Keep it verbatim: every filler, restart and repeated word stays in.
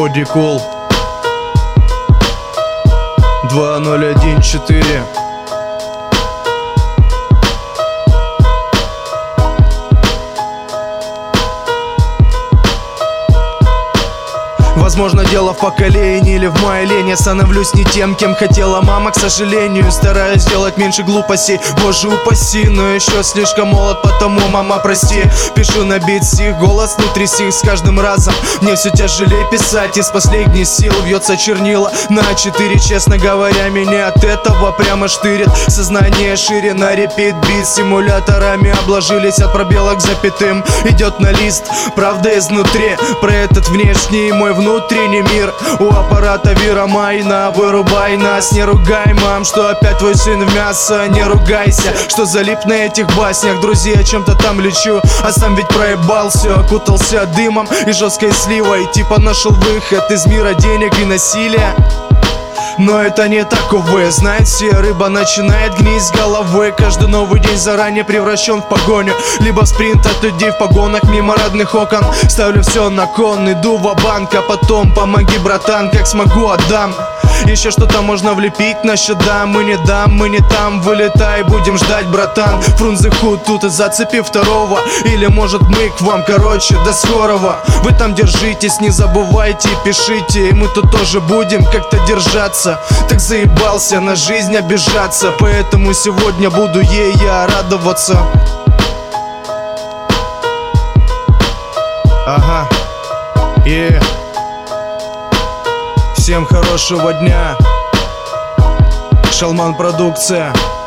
Боди Кул два ноль один четыре. Возможно, дело в поколении или в моей лени. Становлюсь не тем, кем хотела мама, к сожалению. Стараюсь делать меньше глупостей, боже упаси. Но еще слишком молод, потому, мама, прости. Пишу на бит стих, голос внутри стих. С каждым разом мне все тяжелее писать. Из последних сил вьется чернила на а четыре. Честно говоря, меня от этого прямо штырит. Сознание шире на репит бит. Симуляторами обложились от пробела к запятым. Идет на лист, правда изнутри. Про этот внешний мой внутренний мир. У аппарата виромайна. Вырубай нас, не ругай, мам, что опять твой сын в мясо. Не ругайся, что залип на этих баснях. Друзья, чем-то там лечу, а сам ведь проебал все. Окутался дымом и жесткой сливой. Типа нашел выход из мира денег и насилия. Но это не так, увы. Знаете, рыба начинает гнить с головы. Каждый новый день заранее превращен в погоню. Либо в спринт от людей в погонах мимо родных окон. Ставлю все на кон, иду ва-банк. А потом помоги, братан, как смогу отдам. Еще что-то можно влепить на счета. Мы не дам, мы не там. Вылетай, будем ждать, братан. Фрунзе худ тут и зацепи второго. Или может мы к вам, короче, до скорого. Вы там держитесь, не забывайте, пишите. И мы тут тоже будем как-то держаться. Так заебался на жизнь обижаться. Поэтому сегодня буду ей я радоваться. Ага, yeah. Всем хорошего дня. Шалман продукция.